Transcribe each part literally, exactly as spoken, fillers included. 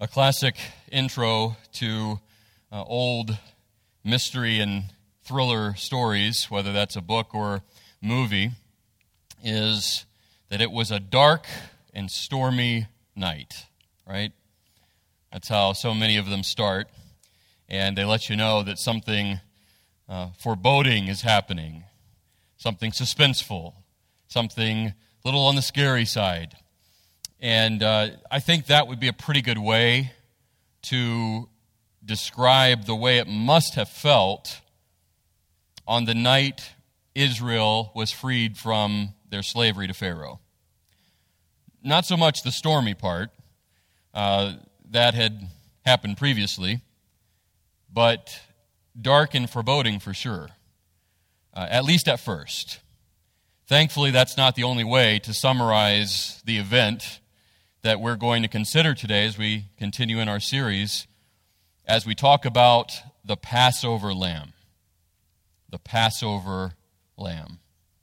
A classic intro to uh, old mystery and thriller stories, whether that's a book or movie, is that it was a dark and stormy night, right? That's how so many of them start. And they let you know that something uh, foreboding is happening, something suspenseful, something a little on the scary side. And uh, I think that would be a pretty good way to describe the way it must have felt on the night Israel was freed from their slavery to Pharaoh. Not so much the stormy part, uh, that had happened previously, but dark and foreboding for sure, uh, at least at first. Thankfully, that's not the only way to summarize the event that we're going to consider today as we continue in our series, as we talk about the Passover lamb. The Passover lamb.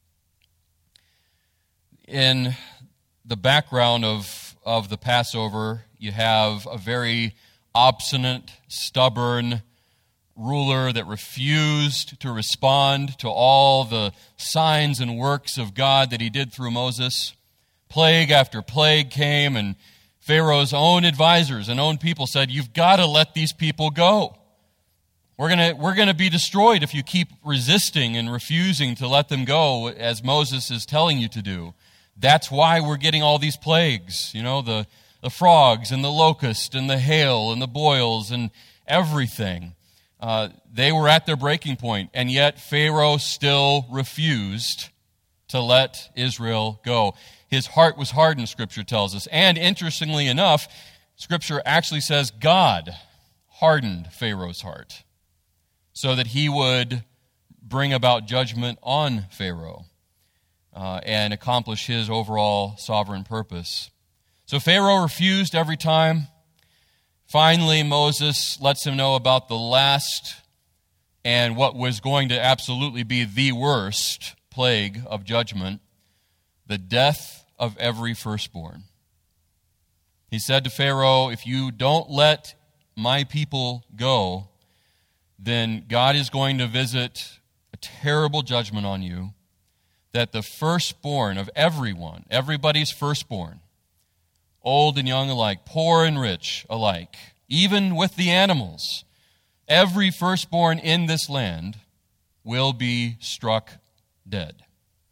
In the background of, of the Passover, you have a very obstinate, stubborn ruler that refused to respond to all the signs and works of God that he did through Moses. Plague after plague came, and Pharaoh's own advisors and own people said, "You've got to let these people go. We're gonna we're gonna be destroyed if you keep resisting and refusing to let them go, as Moses is telling you to do. That's why we're getting all these plagues. You know, the the frogs and the locust and the hail and the boils and everything." Uh, they were at their breaking point, and yet Pharaoh still refused to let Israel go. His heart was hardened, Scripture tells us. And interestingly enough, Scripture actually says God hardened Pharaoh's heart so that he would bring about judgment on Pharaoh uh, and accomplish his overall sovereign purpose. So Pharaoh refused every time. Finally, Moses lets him know about the last and what was going to absolutely be the worst plague of judgment, the death of every firstborn. He said to Pharaoh, "If you don't let my people go, then God is going to visit a terrible judgment on you, that the firstborn of everyone, everybody's firstborn, old and young alike, poor and rich alike, even with the animals, every firstborn in this land will be struck dead."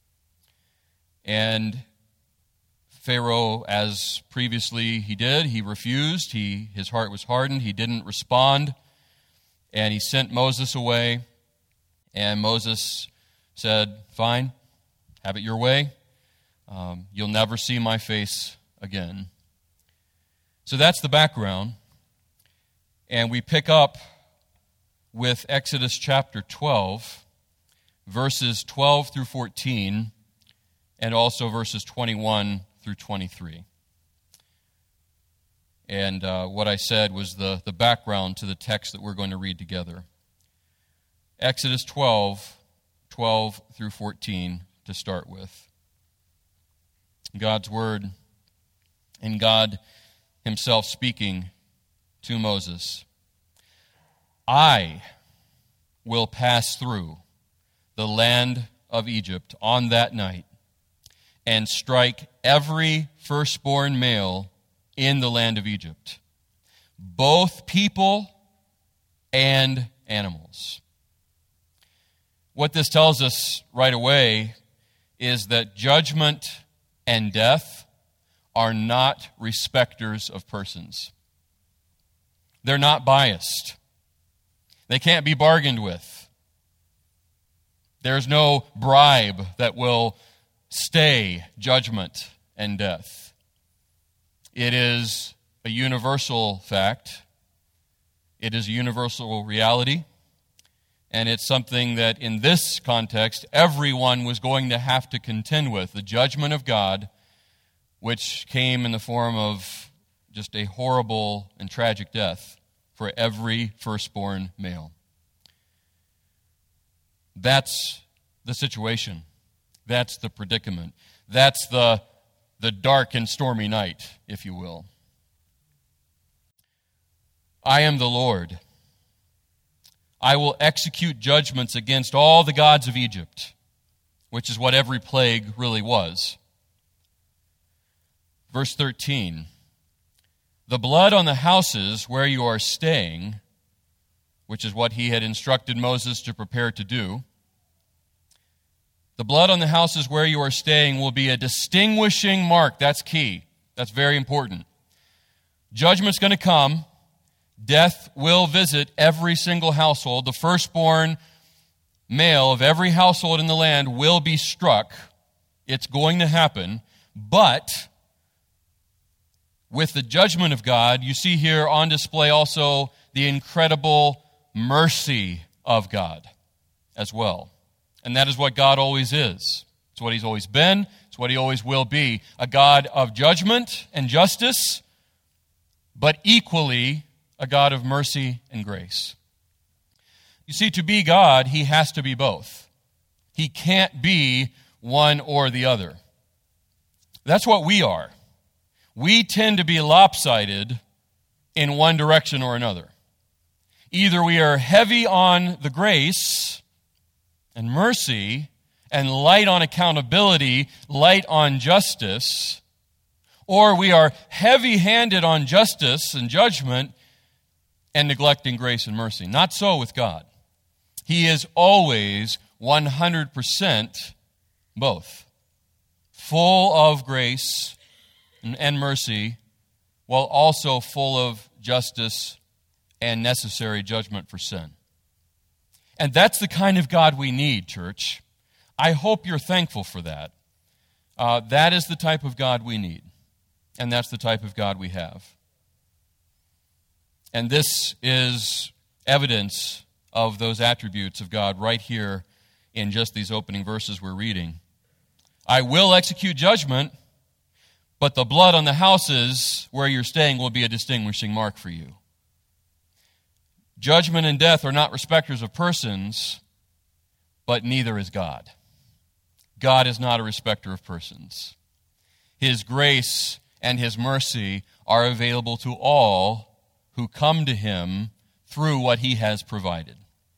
And Pharaoh, as previously he did, he refused. He, his heart was hardened. He didn't respond. And he sent Moses away. And Moses said, "Fine, have it your way. Um, you'll never see my face again." So that's the background. And we pick up with Exodus chapter twelve, verses twelve through fourteen, and also verses twenty-one through twenty-three. And uh, what I said was the, the background to the text that we're going to read together. Exodus twelve, twelve through fourteen to start with. God's word, and God himself speaking to Moses. "I will pass through the land of Egypt on that night and strike every firstborn male in the land of Egypt, both people and animals." What this tells us right away is that judgment and death are not respecters of persons. They're not biased. They can't be bargained with. There's no bribe that will stay judgment and death. It is a universal fact. It is a universal reality. And it's something that in this context, everyone was going to have to contend with. The judgment of God, which came in the form of just a horrible and tragic death for every firstborn male. That's the situation. That's the predicament. That's the, the dark and stormy night, if you will. I am the Lord. I will execute judgments against all the gods of Egypt, which is what every plague really was. Verse thirteen, the blood on the houses where you are staying, which is what he had instructed Moses to prepare to do, the blood on the houses where you are staying will be a distinguishing mark. That's key. That's very important. Judgment's going to come. Death will visit every single household. The firstborn male of every household in the land will be struck. It's going to happen. But with the judgment of God, you see here on display also the incredible mercy of God as well. And that is what God always is. It's what he's always been. It's what he always will be. A God of judgment and justice, but equally a God of mercy and grace. You see, to be God, he has to be both. He can't be one or the other. That's what we are. We tend to be lopsided in one direction or another. Either we are heavy on the grace and mercy and light on accountability, light on justice, or we are heavy-handed on justice and judgment and neglecting grace and mercy. Not so with God. He is always one hundred percent both. Full of grace and mercy, while also full of justice and necessary judgment for sin. And that's the kind of God we need, church. I hope you're thankful for that. Uh, that is the type of God we need. And that's the type of God we have. And this is evidence of those attributes of God right here in just these opening verses we're reading. I will execute judgment, but the blood on the houses where you're staying will be a distinguishing mark for you. Judgment and death are not respecters of persons, but neither is God. God is not a respecter of persons. His grace and his mercy are available to all who come to him through what he has provided.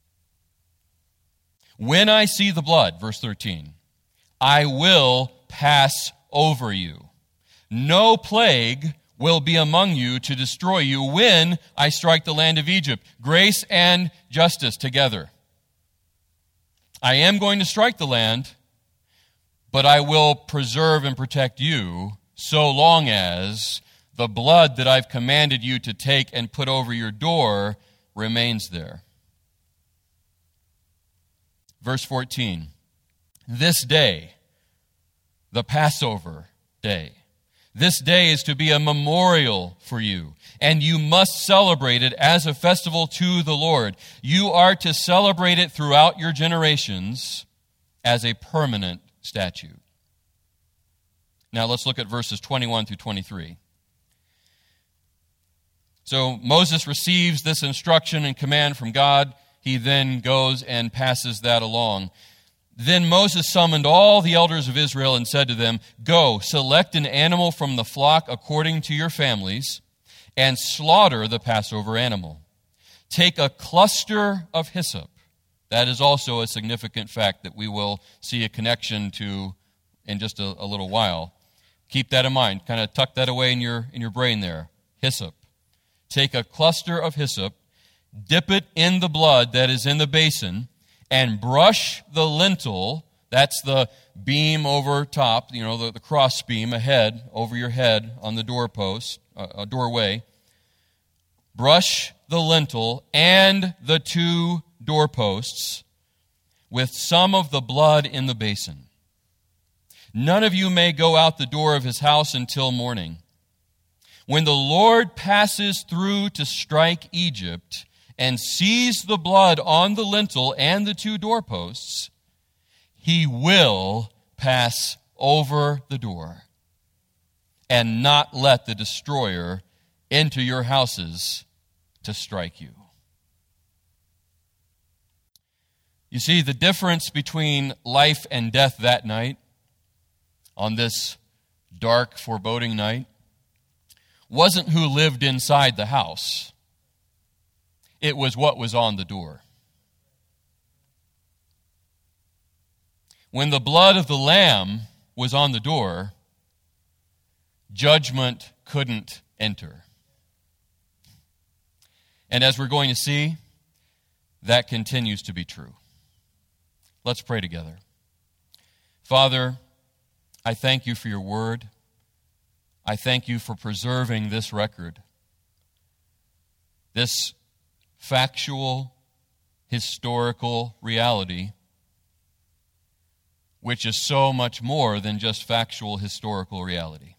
When I see the blood, verse thirteen, I will pass over you. No plague will be among you to destroy you when I strike the land of Egypt. Grace and justice together. I am going to strike the land, but I will preserve and protect you so long as the blood that I've commanded you to take and put over your door remains there. Verse fourteen, this day, the Passover day, this day is to be a memorial for you, and you must celebrate it as a festival to the Lord. You are to celebrate it throughout your generations as a permanent statute. Now let's look at verses twenty-one through twenty-three. So Moses receives this instruction and command from God. He then goes and passes that along. Then Moses summoned all the elders of Israel and said to them, go, select an animal from the flock according to your families, and slaughter the Passover animal. Take a cluster of hyssop. That is also a significant fact that we will see a connection to in just a, a little while. Keep that in mind. Kind of tuck that away in your, in your brain there. Hyssop. Take a cluster of hyssop, dip it in the blood that is in the basin, and brush the lintel, that's the beam over top, you know, the, the cross beam ahead, over your head on the doorpost, uh, a doorway. Brush the lintel and the two doorposts with some of the blood in the basin. None of you may go out the door of his house until morning. When the Lord passes through to strike Egypt and sees the blood on the lintel and the two doorposts, he will pass over the door and not let the destroyer into your houses to strike you. You see, the difference between life and death that night, on this dark, foreboding night, wasn't who lived inside the house. It was what was on the door. When the blood of the Lamb was on the door, judgment couldn't enter. And as we're going to see, that continues to be true. Let's pray together. Father, I thank you for your word. I thank you for preserving this record, this factual, historical reality, which is so much more than just factual, historical reality.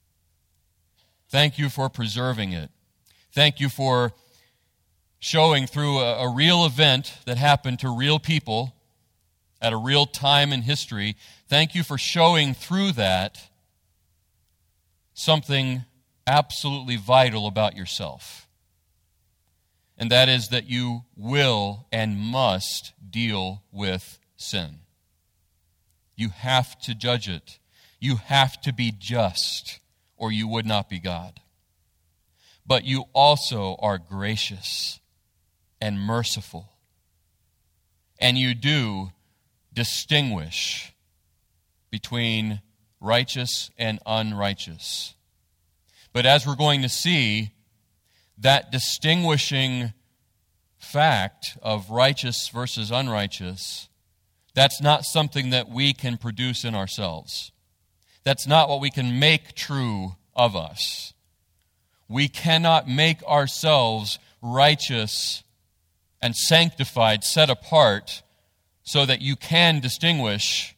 Thank you for preserving it. Thank you for showing through a, a real event that happened to real people at a real time in history. Thank you for showing through that something absolutely vital about yourself. And that is that you will and must deal with sin. You have to judge it. You have to be just, or you would not be God. But you also are gracious and merciful. And you do distinguish between righteous and unrighteous. But as we're going to see, that distinguishing fact of righteous versus unrighteous, that's not something that we can produce in ourselves. That's not what we can make true of us. We cannot make ourselves righteous and sanctified, set apart, so that you can distinguish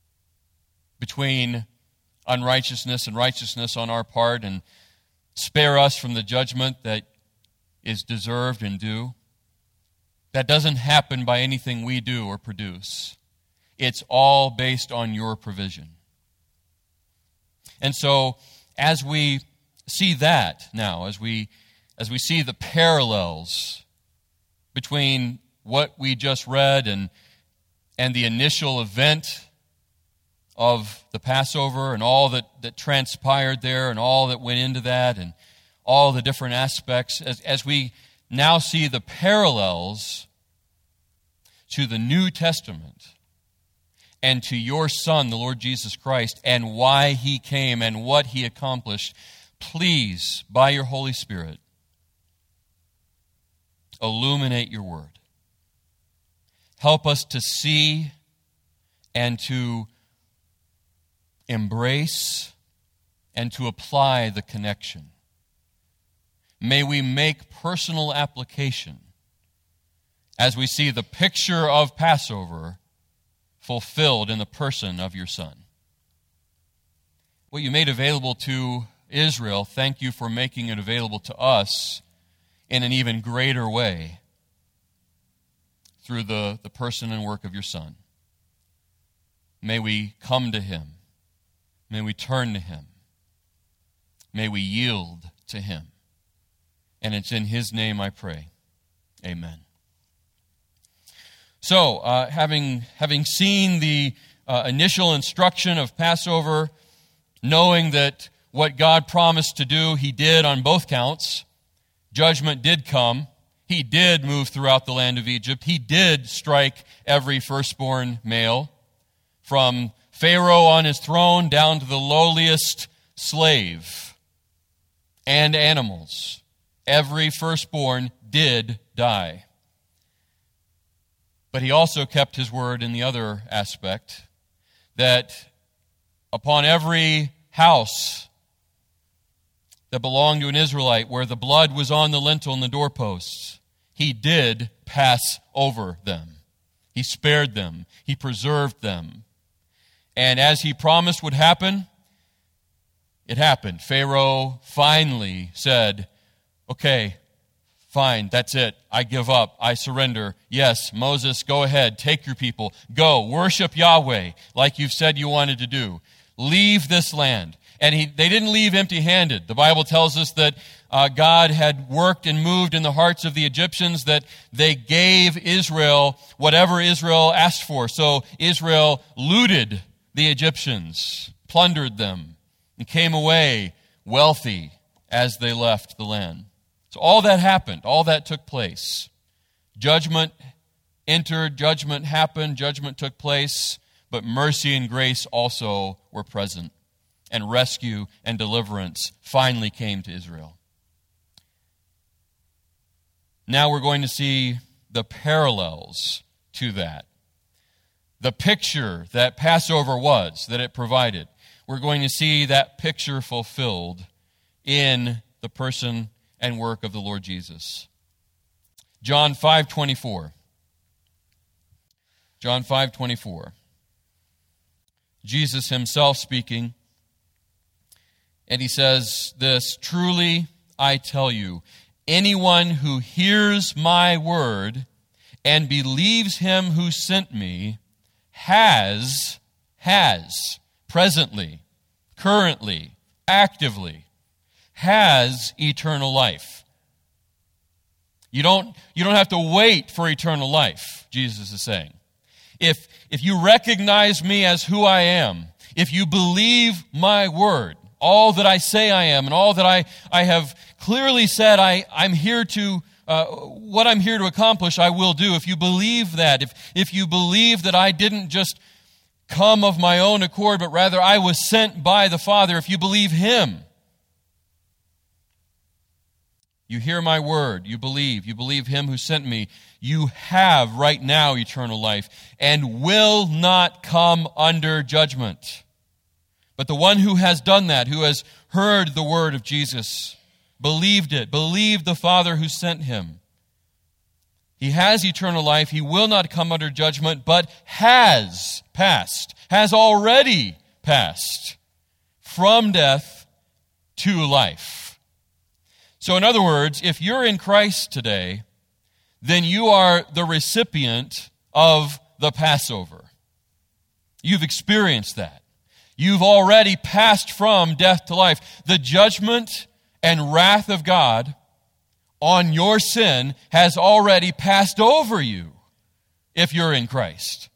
between unrighteousness and righteousness on our part and spare us from the judgment that is deserved and due. That doesn't happen by anything we do or produce. It's all based on your provision. And so, as we see that now, as we as we see the parallels between what we just read and and the initial event of the Passover and all that, that transpired there and all that went into that and all the different aspects, as, as we now see the parallels to the New Testament and to your Son, the Lord Jesus Christ, and why He came and what He accomplished, please, by your Holy Spirit, illuminate your word. Help us to see and to embrace and to apply the connection. May we make personal application as we see the picture of Passover fulfilled in the person of your Son. What you made available to Israel, thank you for making it available to us in an even greater way through the, the person and work of your Son. May we come to Him. May we turn to Him. May we yield to Him. And it's in His name I pray. Amen. So, uh, having having seen the uh, initial instruction of Passover, knowing that what God promised to do, He did on both counts, judgment did come. He did move throughout the land of Egypt. He did strike every firstborn male, from Pharaoh on his throne down to the lowliest slave and animals. Every firstborn did die. But He also kept His word in the other aspect, that upon every house that belonged to an Israelite, where the blood was on the lintel and the doorposts, He did pass over them. He spared them. He preserved them. And as He promised would happen, it happened. Pharaoh finally said, okay, fine, that's it. I give up. I surrender. Yes, Moses, go ahead. Take your people. Go. Worship Yahweh like you've said you wanted to do. Leave this land. And he, they didn't leave empty-handed. The Bible tells us that uh, God had worked and moved in the hearts of the Egyptians, that they gave Israel whatever Israel asked for. So Israel looted the Egyptians, plundered them, and came away wealthy as they left the land. It's So all that happened, all that took place. Judgment entered, judgment happened, judgment took place, but mercy and grace also were present, and rescue and deliverance finally came to Israel. Now we're going to see the parallels to that. The picture that Passover was, that it provided. We're going to see that picture fulfilled in the person and work of the Lord Jesus. John five twenty-four. John five twenty-four. Jesus himself speaking, and he says this, "Truly I tell you, anyone who hears my word and believes him who sent me has, has, presently, currently, actively, has eternal life." You don't, you don't have to wait for eternal life, Jesus is saying. If, if you recognize me as who I am, if you believe my word, all that I say I am, and all that I, I have clearly said I, I'm here to, uh, what I'm here to accomplish, I will do. If you believe that, if, if you believe that I didn't just come of my own accord, but rather I was sent by the Father, if you believe him, you hear my word, you believe, you believe him who sent me, you have right now eternal life and will not come under judgment. But the one who has done that, who has heard the word of Jesus, believed it, believed the Father who sent him, he has eternal life, he will not come under judgment, but has passed, has already passed from death to life. So in other words, if you're in Christ today, then you are the recipient of the Passover. You've experienced that. You've already passed from death to life. The judgment and wrath of God on your sin has already passed over you if you're in Christ.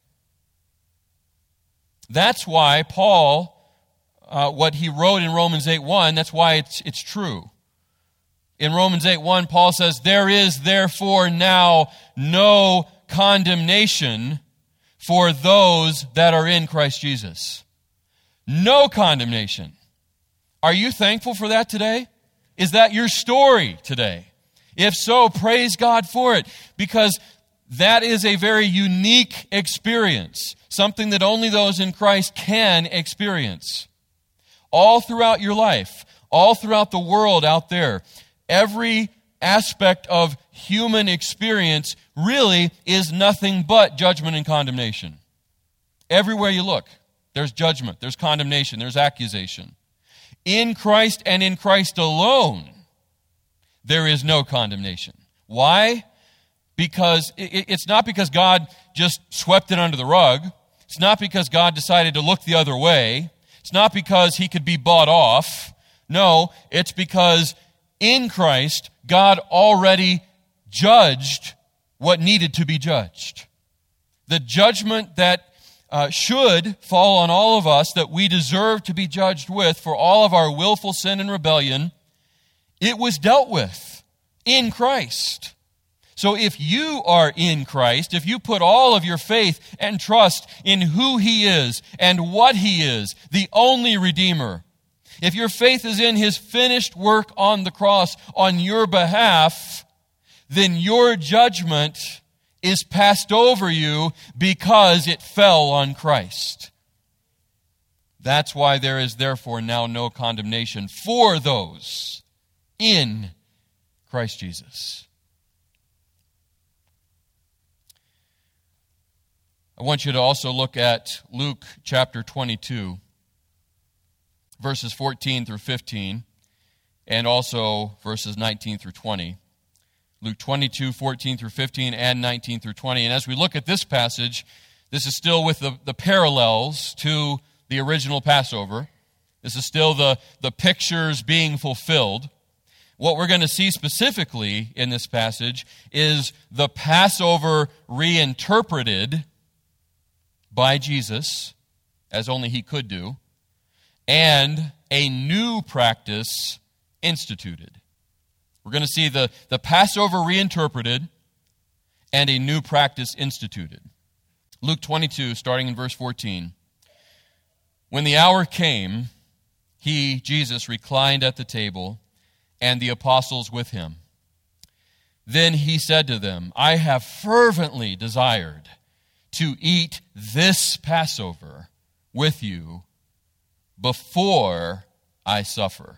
That's why Paul, uh, what he wrote in Romans eight one, that's why it's, it's true. In Romans eight one, Paul says, "There is therefore now no condemnation for those that are in Christ Jesus." No condemnation. Are you thankful for that today? Is that your story today? If so, praise God for it, because that is a very unique experience, something that only those in Christ can experience. All throughout your life, all throughout the world out there, every aspect of human experience really is nothing but judgment and condemnation. Everywhere you look, there's judgment, there's condemnation, there's accusation. In Christ and in Christ alone, there is no condemnation. Why? Because it's not because God just swept it under the rug. It's not because God decided to look the other way. It's not because he could be bought off. No, it's because in Christ, God already judged what needed to be judged. The judgment that uh, should fall on all of us, that we deserve to be judged with for all of our willful sin and rebellion, it was dealt with in Christ. So if you are in Christ, if you put all of your faith and trust in who he is and what he is, the only Redeemer, if your faith is in his finished work on the cross on your behalf, then your judgment is passed over you because it fell on Christ. That's why there is therefore now no condemnation for those in Christ Jesus. I want you to also look at Luke chapter twenty-two, verses fourteen through fifteen, and also verses nineteen through twenty. Luke twenty-two, fourteen through fifteen, and nineteen through twenty. And as we look at this passage, this is still with the, the parallels to the original Passover. This is still the, the pictures being fulfilled. What we're going to see specifically in this passage is the Passover reinterpreted by Jesus, as only he could do, and a new practice instituted. We're going to see the, the Passover reinterpreted and a new practice instituted. Luke twenty-two, starting in verse fourteen. When the hour came, he, Jesus, reclined at the table, and the apostles with him. Then he said to them, I have fervently desired to eat this Passover with you before I suffer.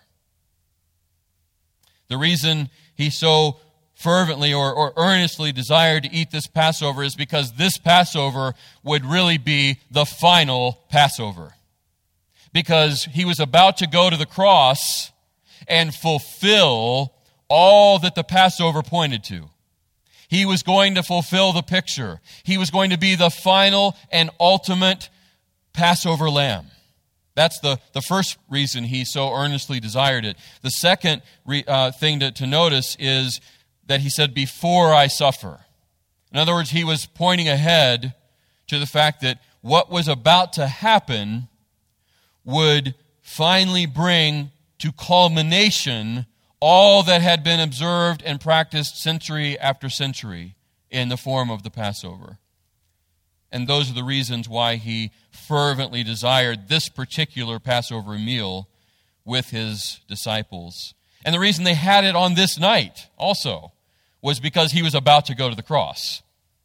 The reason he so fervently or, or earnestly desired to eat this Passover is because this Passover would really be the final Passover. Because he was about to go to the cross and fulfill all that the Passover pointed to. He was going to fulfill the picture. He was going to be the final and ultimate Passover lamb. That's the, the first reason he so earnestly desired it. The second re, uh, thing to, to notice is that he said, before I suffer. In other words, he was pointing ahead to the fact that what was about to happen would finally bring to culmination all that had been observed and practiced century after century in the form of the Passover. And those are the reasons why he fervently desired this particular Passover meal with his disciples. And the reason they had it on this night also was because he was about to go to the cross.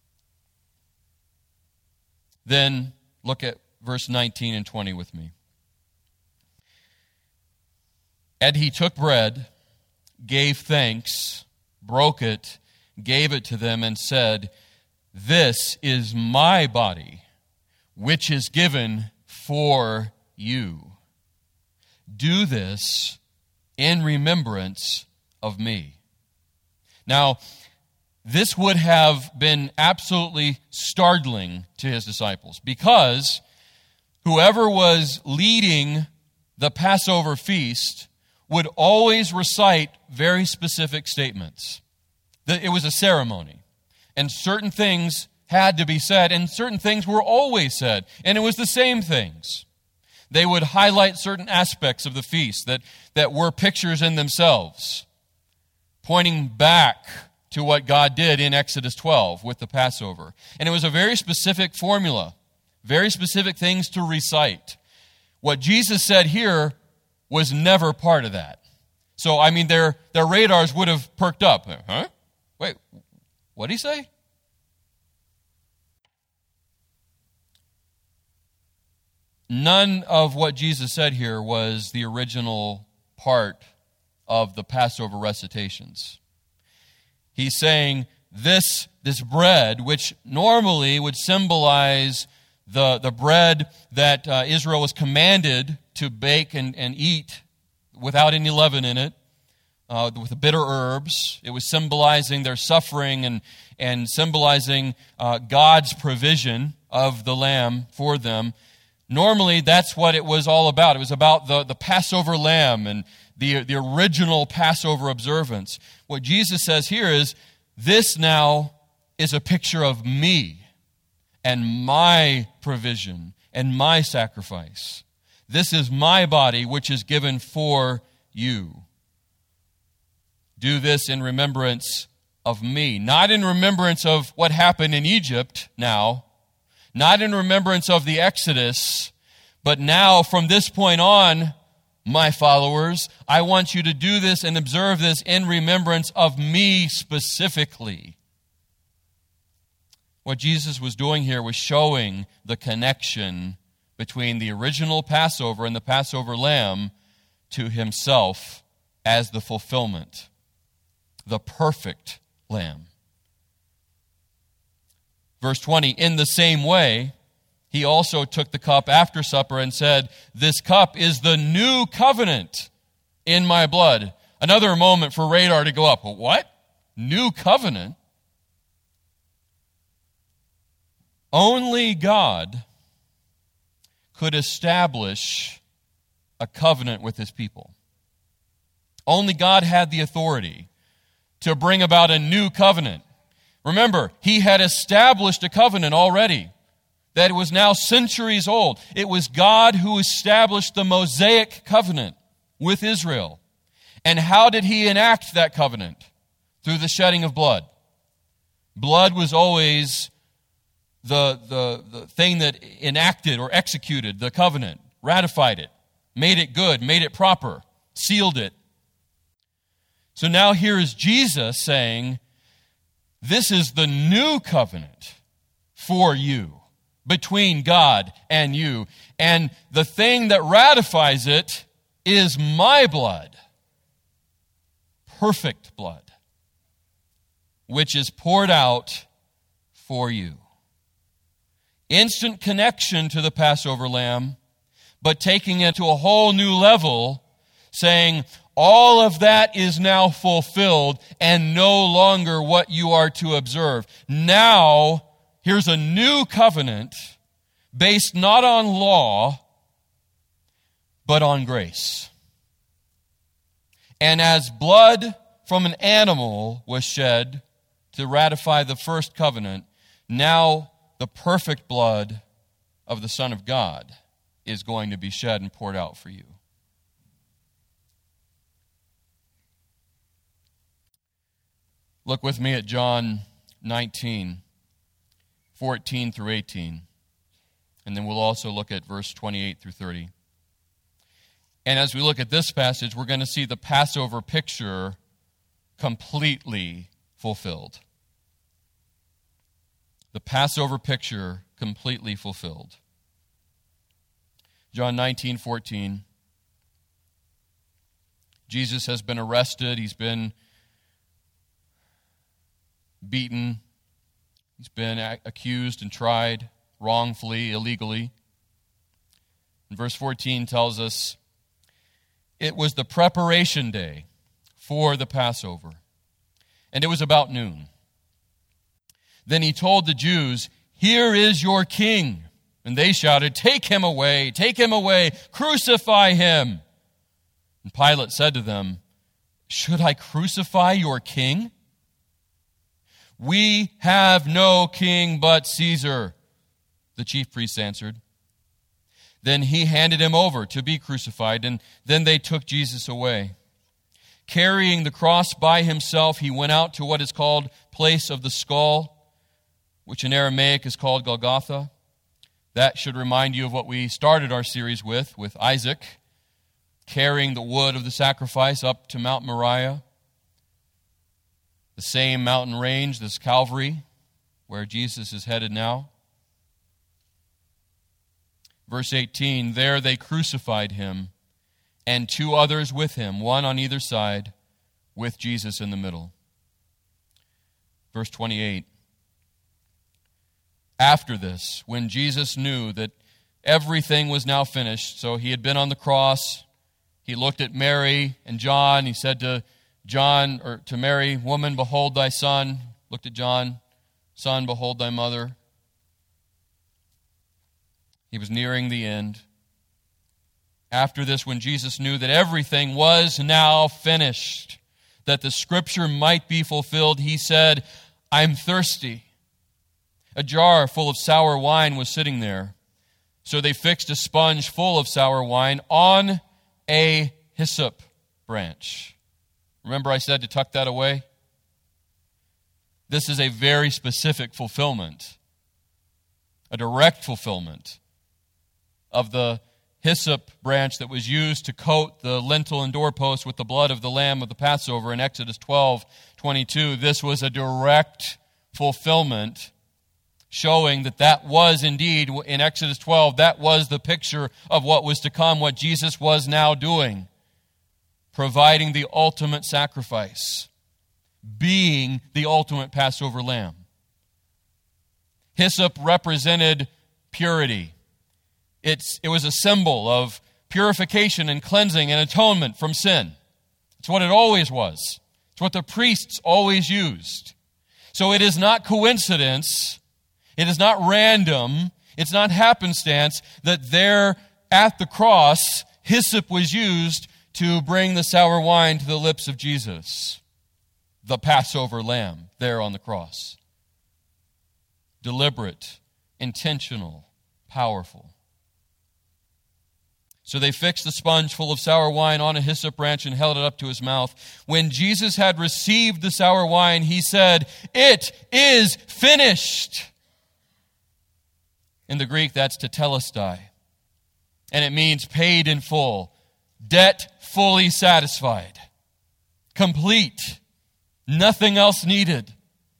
Then look at verse nineteen and twenty with me. And he took bread, gave thanks, broke it, gave it to them, and said, this is my body, which is given for you. Do this in remembrance of me. Now, this would have been absolutely startling to his disciples because whoever was leading the Passover feast would always recite very specific statements. It was a ceremony, and certain things had to be said, and certain things were always said, and it was the same things. They would highlight certain aspects of the feast that, that were pictures in themselves, pointing back to what God did in Exodus twelve with the Passover. And it was a very specific formula, very specific things to recite. What Jesus said here was never part of that. So, I mean, their, their radars would have perked up. Huh? Wait, what did he say? None of what Jesus said here was the original part of the Passover recitations. He's saying this, this bread, which normally would symbolize the, the bread that uh, Israel was commanded to bake and, and eat without any leaven in it, uh, with the bitter herbs. It was symbolizing their suffering and, and symbolizing uh, God's provision of the lamb for them. Normally, that's what it was all about. It was about the, the Passover lamb and the, the original Passover observance. What Jesus says here is, this now is a picture of me and my provision and my sacrifice. This is my body, which is given for you. Do this in remembrance of me. Not in remembrance of what happened in Egypt now, not in remembrance of the Exodus, but now from this point on, my followers, I want you to do this and observe this in remembrance of me specifically. What Jesus was doing here was showing the connection between the original Passover and the Passover lamb to himself as the fulfillment, the perfect lamb. Verse twenty, in the same way, he also took the cup after supper and said, this cup is the new covenant in my blood. Another moment for radar to go up. What? New covenant? Only God could establish a covenant with his people. Only God had the authority to bring about a new covenant. Remember, he had established a covenant already that was now centuries old. It was God who established the Mosaic covenant with Israel. And how did he enact that covenant? Through the shedding of blood. Blood was always the, the, the thing that enacted or executed the covenant, ratified it, made it good, made it proper, sealed it. So now here is Jesus saying, this is the new covenant for you, between God and you. And the thing that ratifies it is my blood, perfect blood, which is poured out for you. Instant connection to the Passover lamb, but taking it to a whole new level, saying, all of that is now fulfilled and no longer what you are to observe. Now, here's a new covenant based not on law, but on grace. And as blood from an animal was shed to ratify the first covenant, now the perfect blood of the Son of God is going to be shed and poured out for you. Look with me at John nineteen, fourteen through eighteen. And then we'll also look at verse twenty-eight through thirty. And as we look at this passage, we're going to see the Passover picture completely fulfilled. The Passover picture completely fulfilled. John nineteen, fourteen. Jesus has been arrested. He's been beaten. He's been accused and tried wrongfully, illegally. And verse fourteen tells us, it was the preparation day for the Passover, and it was about noon. Then he told the Jews, here is your king. And they shouted, take him away, take him away, crucify him. And Pilate said to them, should I crucify your king? We have no king but Caesar, the chief priests answered. Then he handed him over to be crucified, and then they took Jesus away. Carrying the cross by himself, he went out to what is called Place of the Skull, which in Aramaic is called Golgotha. That should remind you of what we started our series with, with Isaac, carrying the wood of the sacrifice up to Mount Moriah. The same mountain range, this Calvary, where Jesus is headed now. Verse eighteen, there they crucified him, and two others with him, one on either side, with Jesus in the middle. Verse twenty-eight, after this, when Jesus knew that everything was now finished, so he had been on the cross, he looked at Mary and John, he said to John, or to Mary, woman, behold thy son. Looked at John, son, behold thy mother. He was nearing the end. After this, when Jesus knew that everything was now finished, that the scripture might be fulfilled, he said, I'm thirsty. A jar full of sour wine was sitting there. So they fixed a sponge full of sour wine on a hyssop branch. Remember I said to tuck that away? This is a very specific fulfillment, a direct fulfillment of the hyssop branch that was used to coat the lintel and doorpost with the blood of the lamb of the Passover in Exodus twelve twenty-two. This was a direct fulfillment showing that that was indeed, in Exodus twelve, that was the picture of what was to come, what Jesus was now doing, providing the ultimate sacrifice, being the ultimate Passover lamb. Hyssop represented purity. It's, it was a symbol of purification and cleansing and atonement from sin. It's what it always was. It's what the priests always used. So it is not coincidence, it is not random, it's not happenstance that there at the cross, hyssop was used to bring the sour wine to the lips of Jesus, the Passover lamb there on the cross. Deliberate, intentional, powerful. So they fixed the sponge full of sour wine on a hyssop branch and held it up to his mouth. When Jesus had received the sour wine, he said, "It is finished." In the Greek, that's tetelestai. And it means paid in full. Debt fully satisfied. Complete. Nothing else needed.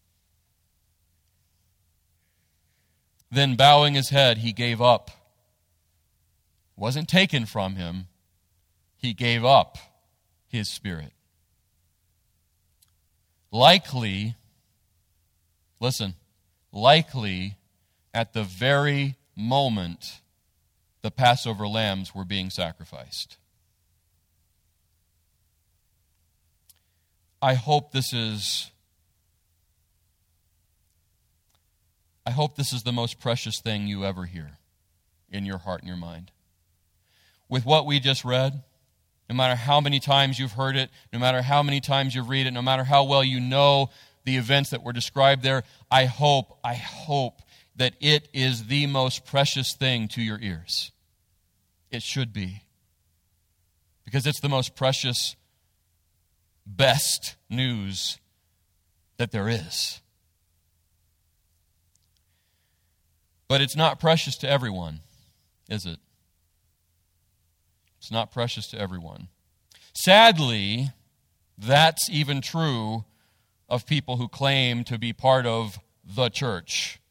Then bowing his head, he gave up. It wasn't taken from him. He gave up his spirit. Likely, listen, likely at the very moment the Passover lambs were being sacrificed. I hope this is I hope this is the most precious thing you ever hear in your heart and your mind. With what we just read, no matter how many times you've heard it, no matter how many times you read it, no matter how well you know the events that were described there, I hope, I hope that it is the most precious thing to your ears. It should be. Because it's the most precious, best news that there is. But it's not precious to everyone, is it? It's not precious to everyone. Sadly, that's even true of people who claim to be part of the church.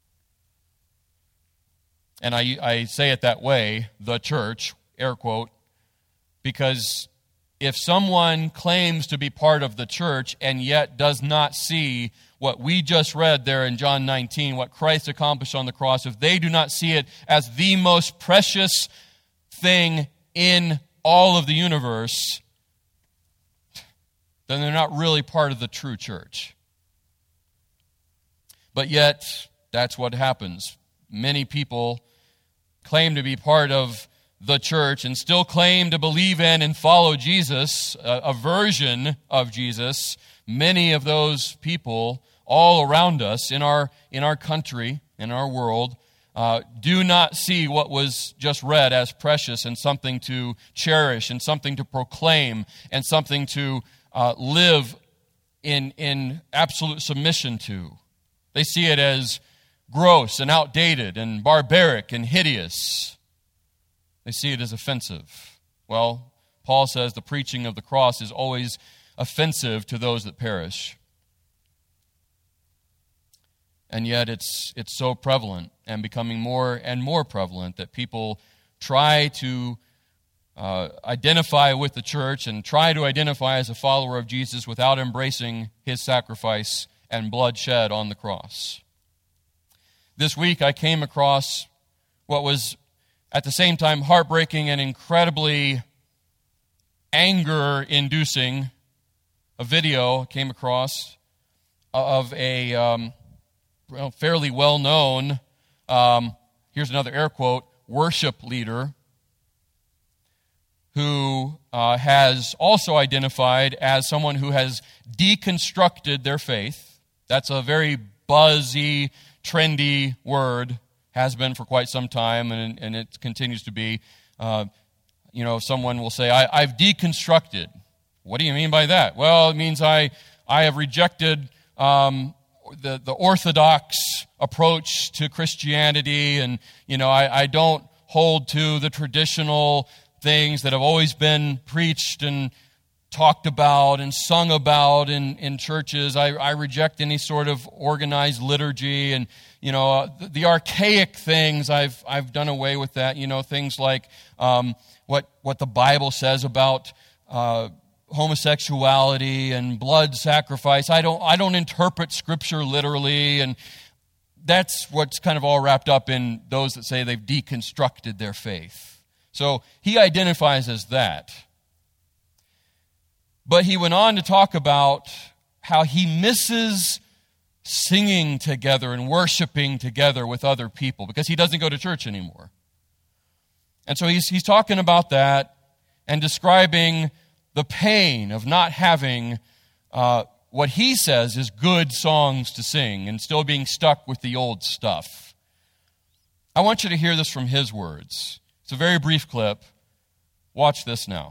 And I, I say it that way, the church, air quote, because if someone claims to be part of the church and yet does not see what we just read there in John nineteen, what Christ accomplished on the cross, if they do not see it as the most precious thing in all of the universe, then they're not really part of the true church. But yet, that's what happens. Many people claim to be part of the church and still claim to believe in and follow Jesus, a, a version of Jesus. Many of those people all around us in our in our country, in our world, uh, do not see what was just read as precious and something to cherish and something to proclaim and something to uh, live in in absolute submission to. They see it as gross and outdated and barbaric and hideous. They see it as offensive. Well, Paul says the preaching of the cross is always offensive to those that perish. And yet it's it's so prevalent and becoming more and more prevalent that people try to uh, identify with the church and try to identify as a follower of Jesus without embracing his sacrifice and blood shed on the cross. This week I came across what was at the same time heartbreaking and incredibly anger-inducing, a video I came across of a um, well, fairly well-known, um, here's another air quote, worship leader who uh, has also identified as someone who has deconstructed their faith. That's a very buzzy, trendy word, has been for quite some time, and, and it continues to be. Uh, you know, someone will say, I, I've deconstructed. What do you mean by that? Well, it means I I have rejected um, the, the orthodox approach to Christianity, and, you know, I, I don't hold to the traditional things that have always been preached and talked about and sung about in, in churches. I, I reject any sort of organized liturgy, and, you know, uh, the, the archaic things, I've I've done away with that. You know, things like um, what what the Bible says about uh, homosexuality and blood sacrifice. I don't I don't interpret Scripture literally, and that's what's kind of all wrapped up in those that say they've deconstructed their faith. So he identifies as that. But he went on to talk about how he misses singing together and worshiping together with other people because he doesn't go to church anymore. And so he's, he's talking about that and describing the pain of not having uh, what he says is good songs to sing and still being stuck with the old stuff. I want you to hear this from his words. It's a very brief clip, Watch this now.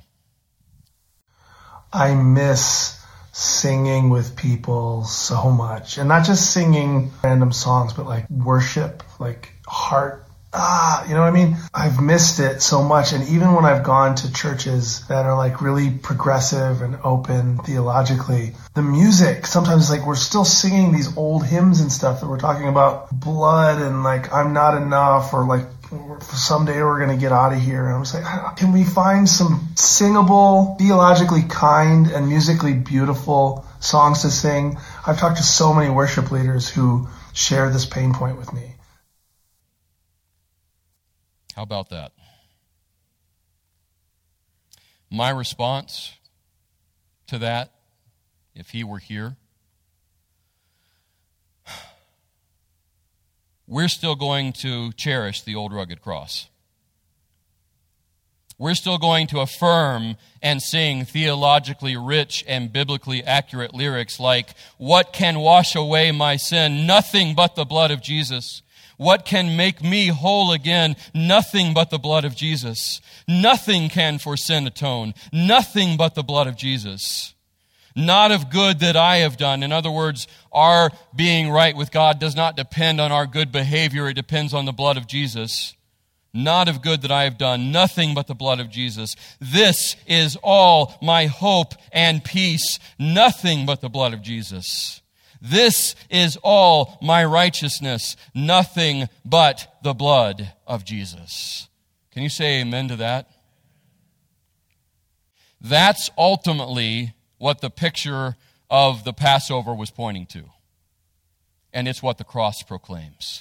I miss singing with people so much. And not just singing random songs, but like worship, like heart. Ah, you know what I mean? I've missed it so much. And even when I've gone to churches that are like really progressive and open theologically, the music, sometimes like we're still singing these old hymns and stuff that we're talking about blood and like I'm not enough, or like someday we're going to get out of here. And I was like, can we find some singable, theologically kind and musically beautiful songs to sing? I've talked to so many worship leaders who share this pain point with me. How about that? My response to that, if he were here, we're still going to cherish the old rugged cross. We're still going to affirm and sing theologically rich and biblically accurate lyrics like, "What can wash away my sin? Nothing but the blood of Jesus. What can make me whole again? Nothing but the blood of Jesus. Nothing can for sin atone. Nothing but the blood of Jesus. Not of good that I have done." In other words, our being right with God does not depend on our good behavior. It depends on the blood of Jesus. Not of good that I have done. Nothing but the blood of Jesus. This is all my hope and peace. Nothing but the blood of Jesus. This is all my righteousness, nothing but the blood of Jesus. Can you say amen to that? That's ultimately what the picture of the Passover was pointing to. And it's what the cross proclaims.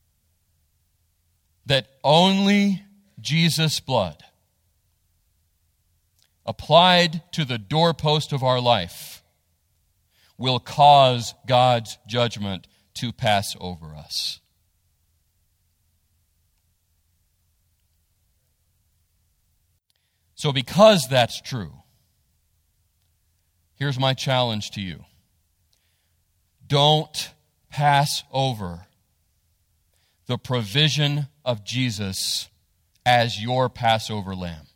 That only Jesus' blood, applied to the doorpost of our life, will cause God's judgment to pass over us. So because that's true, here's my challenge to you. Don't pass over the provision of Jesus as your Passover lamb.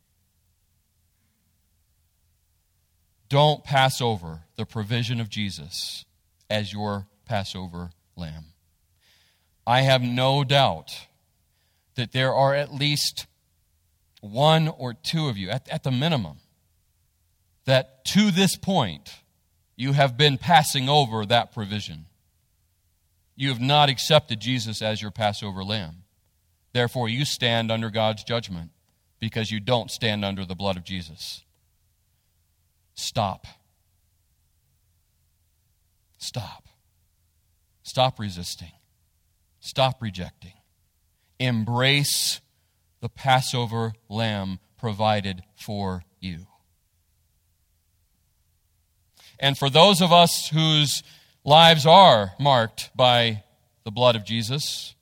Don't pass over the provision of Jesus as your Passover lamb. I have no doubt that there are at least one or two of you, at, at the minimum, that to this point you have been passing over that provision. You have not accepted Jesus as your Passover lamb. Therefore, you stand under God's judgment because you don't stand under the blood of Jesus. Stop. Stop. Stop resisting. Stop rejecting. Embrace the Passover lamb provided for you. And for those of us whose lives are marked by the blood of Jesus,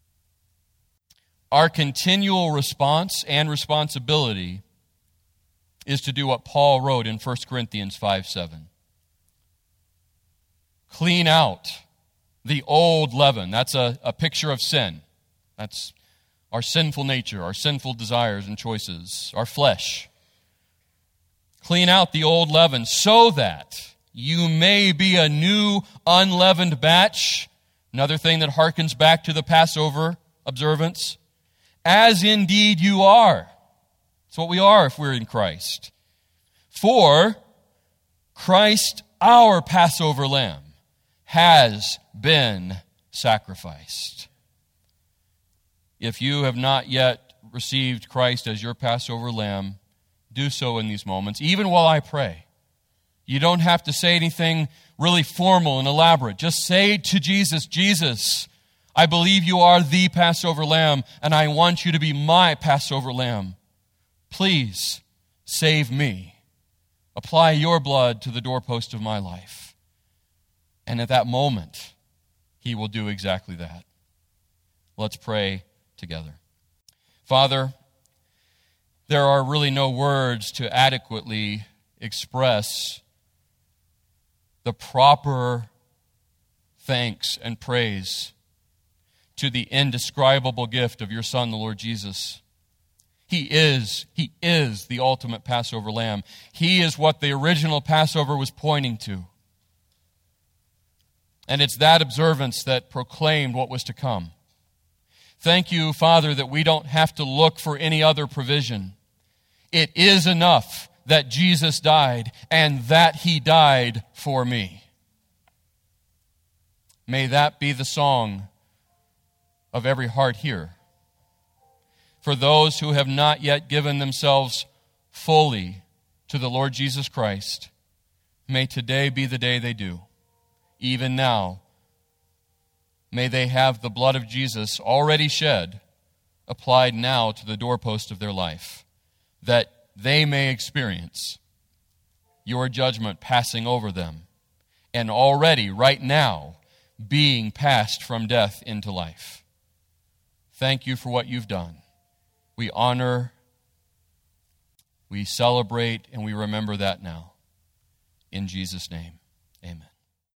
our continual response and responsibility is to do what Paul wrote in First Corinthians five seven. Clean out the old leaven. That's a, a picture of sin. That's our sinful nature, our sinful desires and choices, our flesh. Clean out the old leaven so that you may be a new unleavened batch. Another thing that harkens back to the Passover observance. As indeed you are. It's what we are if we're in Christ. For Christ, our Passover lamb, has been sacrificed. If you have not yet received Christ as your Passover lamb, do so in these moments, even while I pray. You don't have to say anything really formal and elaborate. Just say to Jesus, Jesus, I believe you are the Passover lamb, and I want you to be my Passover lamb. Please save me. Apply your blood to the doorpost of my life. And at that moment, he will do exactly that. Let's pray together. Father, there are really no words to adequately express the proper thanks and praise to the indescribable gift of your Son, the Lord Jesus. He is, he is the ultimate Passover lamb. He is what the original Passover was pointing to. And it's that observance that proclaimed what was to come. Thank you, Father, that we don't have to look for any other provision. It is enough that Jesus died and that he died for me. May that be the song of every heart here. For those who have not yet given themselves fully to the Lord Jesus Christ, may today be the day they do. Even now, may they have the blood of Jesus already shed, applied now to the doorpost of their life, that they may experience your judgment passing over them, and already, right now, being passed from death into life. Thank you for what you've done. We honor, we celebrate, and we remember that now. In Jesus' name, amen.